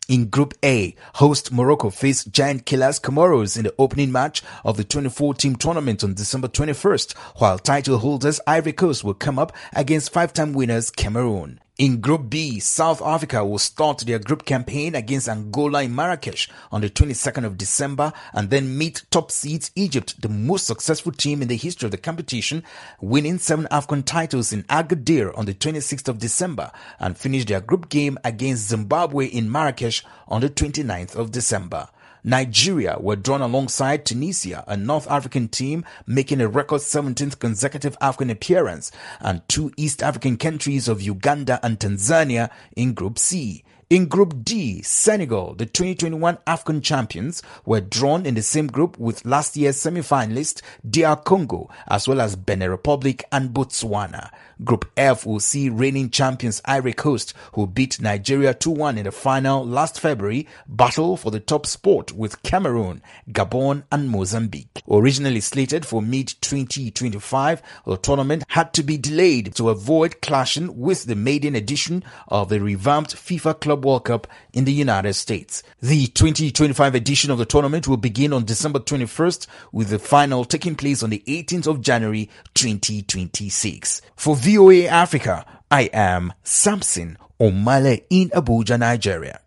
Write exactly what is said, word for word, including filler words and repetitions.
In Group A, host Morocco faced giant killers Comoros in the opening match of the twenty-four team tournament on December twenty-first, while title holders Ivory Coast will come up against five-time winners Cameroon. In Group B, South Africa will start their group campaign against Angola in Marrakesh on the twenty-second of December and then meet top seeds Egypt, the most successful team in the history of the competition, winning seven AFCON titles in Agadir on the twenty-sixth of December, and finish their group game against Zimbabwe in Marrakesh on the twenty-ninth of December. Nigeria were drawn alongside Tunisia, a North African team making a record seventeenth consecutive AFCON appearance, and two East African countries of Uganda and Tanzania in Group C. In Group D, Senegal, the twenty twenty-one AFCON champions, were drawn in the same group with last year's semi-finalist D R Congo, as well as Benin Republic and Botswana. Group F will see reigning champions Ivory Coast, who beat Nigeria two one in the final last February, battle for the top spot with Cameroon, Gabon and Mozambique. Originally slated for mid twenty twenty-five, the tournament had to be delayed to avoid clashing with the maiden edition of the revamped FIFA Club World Cup in the United States. The twenty twenty-five edition of the tournament will begin on December twenty-first, with the final taking place on the eighteenth of January twenty twenty-six. For V O A Africa, I am Samson Omale in Abuja, Nigeria.